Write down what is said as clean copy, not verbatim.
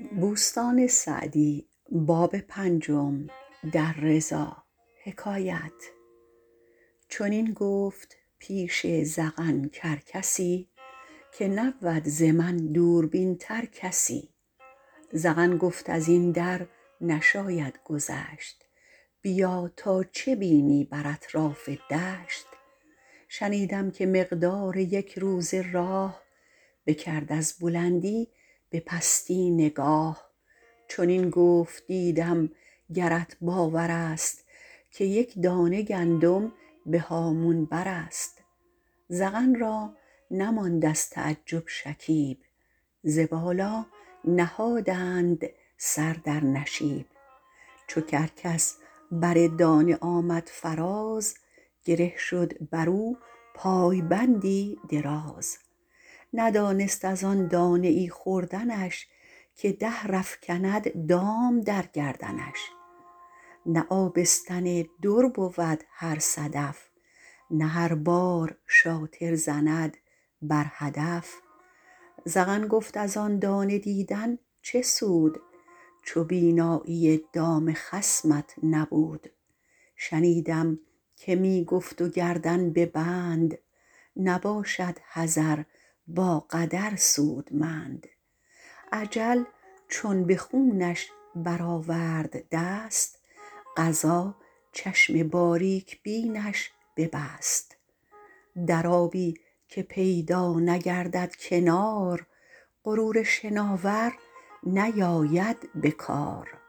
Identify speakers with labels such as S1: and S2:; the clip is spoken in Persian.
S1: چنین گفت پیش زغن کرکسی که نبود ز من دوربین تر کسی. زغن گفت از این در نشاید گذشت، بیا تا چه بینی بر اطراف دشت. شنیدم که مقدار یک روزه راه، بکرد از بلندی به پستی نگاه. چنین گفت دیدم گرت باور است، که یک دانه گندم به هامون بر است. زغن را نماند از تعجب شکیب، ز بالا نهادند سر در نشیب. چو کرکس بر دانه آمد فراز، گره شد بر او پای بندی دراز. ندانست از آن دانه ای خوردنش، که دهر افکند دام در گردنش. نه آبستن در بود هر صدف، نه هر بار شاطر زند بر هدف. زغن گفت از آن دانه دیدن چه سود، چو بینایی دام خصمت نبود. شنیدم که می گفت و گردن به بند، نباشد حذر با قدر سودمند. اجل چون به خونش برآورد دست، قضا چشم باریک بینش ببست. در آبی که پیدا نگردد کنار، غرور شناور نیاید به کار.